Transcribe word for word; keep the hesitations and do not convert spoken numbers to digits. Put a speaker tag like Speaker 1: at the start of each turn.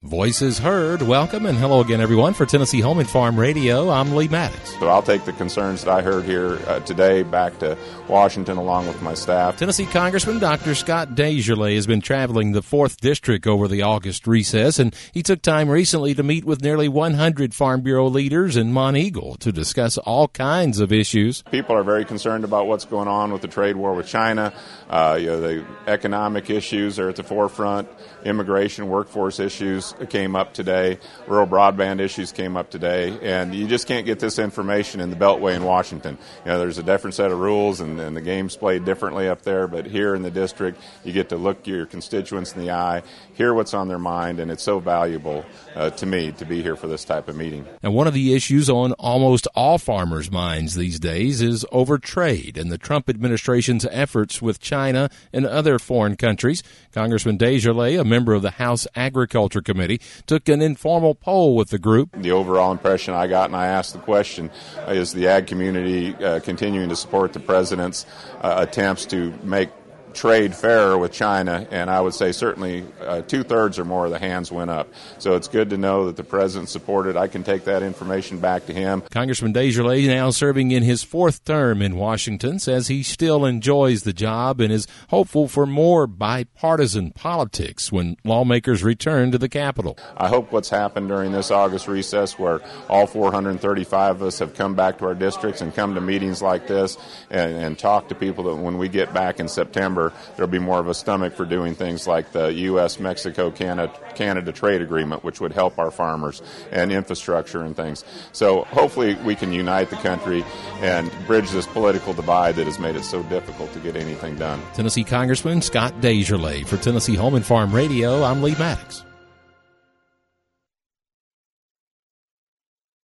Speaker 1: Voices heard. Welcome and hello again, everyone. For Tennessee Home and Farm Radio, I'm Lee Maddox.
Speaker 2: So I'll take the concerns that I heard here uh, today back to Washington along with my staff.
Speaker 1: Tennessee Congressman Doctor Scott DesJarlais has been traveling the fourth District over the August recess, and he took time recently to meet with nearly one hundred Farm Bureau leaders in Monteagle to discuss all kinds of issues.
Speaker 2: People are very concerned about what's going on with the trade war with China. Uh, you know, the economic issues are at the forefront. Immigration, workforce issues came up today. Rural broadband issues came up today. And you just can't get this information in the Beltway in Washington. You know, there's a different set of rules, and, and the game's played differently up there. But here in the district, you get to look your constituents in the eye, hear what's on their mind, and it's so valuable uh, to me to be here for this type of meeting.
Speaker 1: And one of the issues on almost all farmers' minds these days is over trade and the Trump administration's efforts with China and other foreign countries. Congressman DesJarlais, a member of the House Agriculture Committee, took an informal poll with the group.
Speaker 2: The overall impression I got, and I asked the question, uh, is the ag community uh, continuing to support the president's uh, attempts to make trade fairer with China? And I would say certainly uh, two-thirds or more of the hands went up. So it's good to know that the president supported. I can take that information back to him.
Speaker 1: Congressman DesJarlais, now serving in his fourth term in Washington, says he still enjoys the job and is hopeful for more bipartisan politics when lawmakers return to the Capitol.
Speaker 2: I hope what's happened during this August recess, where all four hundred thirty-five of us have come back to our districts and come to meetings like this and, and talk to people, that when we get back in September, there'll be more of a stomach for doing things like the U S Mexico Canada trade agreement, which would help our farmers, and infrastructure and things. So hopefully we can unite the country and bridge this political divide that has made it so difficult to get anything done.
Speaker 1: Tennessee Congressman Scott DesJarlais. For Tennessee Home and Farm Radio, I'm Lee Maddox.